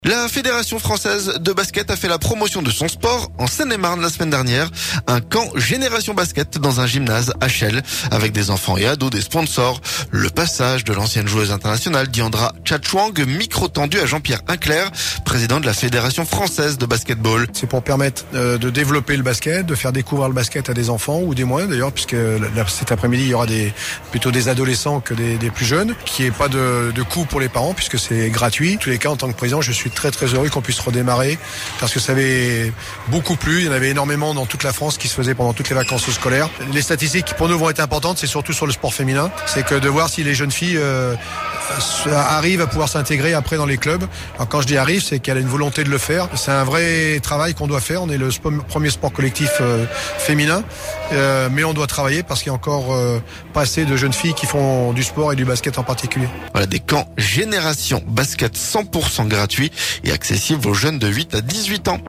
La Fédération française de basket a fait la promotion de son sport en Seine-et-Marne la semaine dernière. Un camp Génération Basket dans un gymnase à Chelles avec des enfants et ados, des sponsors. Le passage de l'ancienne joueuse internationale Diandra Tchatchouang, micro tendu à Jean-Pierre Inclerc, président de la Fédération française de basketball. C'est pour permettre de développer le basket, de faire découvrir le basket à des enfants ou des moins d'ailleurs, puisque cet après-midi il y aura plutôt des adolescents que des plus jeunes, qui n'ait pas de coût pour les parents puisque c'est gratuit. En tous les cas, en tant que président, je suis très heureux qu'on puisse redémarrer parce que ça avait beaucoup plu. Il y en avait énormément dans toute la France qui se faisait pendant toutes les vacances scolaires. Les statistiques qui pour nous vont être importantes, c'est surtout sur le sport féminin. C'est que de voir si les jeunes filles arrivent à pouvoir s'intégrer après dans les clubs. Alors quand je dis arrive, c'est qu'elle a une volonté de le faire. C'est un vrai travail qu'on doit faire. On est le premier sport collectif féminin, mais on doit travailler parce qu'il y a encore pas assez de jeunes filles qui font du sport et du basket en particulier. Voilà, des camps Génération Basket 100% gratuits et accessibles aux jeunes de 8 à 18 ans.